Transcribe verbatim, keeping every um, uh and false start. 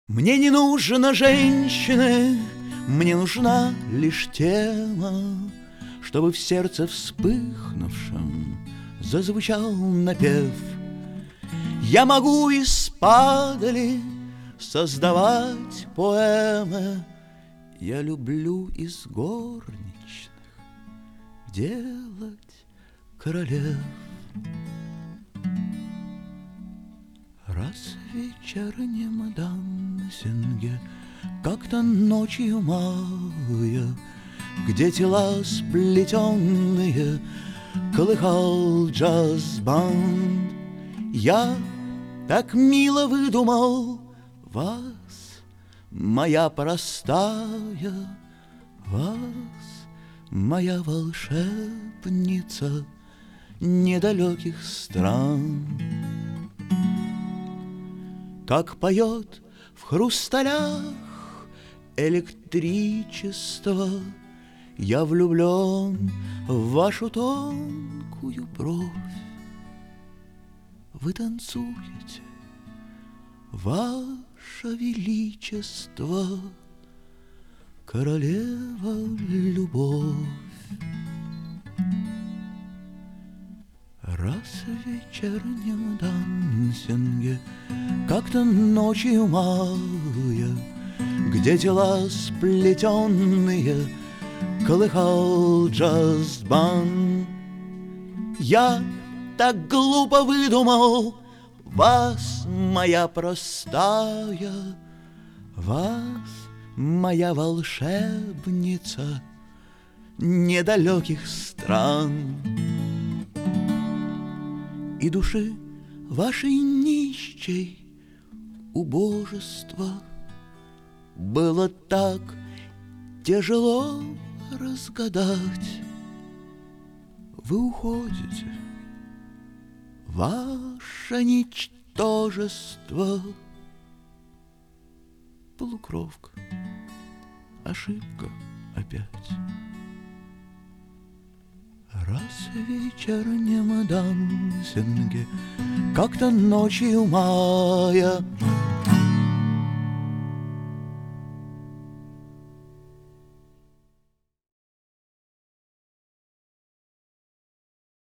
Мне не нужно женщины, мне нужна лишь тема, чтобы в сердце вспыхнувшем зазвучал напев. Я могу из падали создавать поэмы, я люблю из горничных делать королев. Раз в вечернем дансинге, как-то ночью мая, где тела сплетенные колыхал джаз-банд, я так мило выдумал вас, моя простая, вас, моя волшебница недалеких стран. Как поет в хрусталях электричество, я влюблен в вашу тонкую бровь. Вы танцуете, ваше величество, королева любовь. Раз в вечернем дансинге, как-то ночью мая, где тела сплетенные колыхал джаз-банд, я так глупо выдумал вас, моя простая, вас, моя волшебница недалеких стран. И души вашей нищей убожества было так тяжело разгадать. Вы уходите, ваше ничтожество, полукровка, ошибка опять. Раз в вечернем дансинге, как-то ночью мая,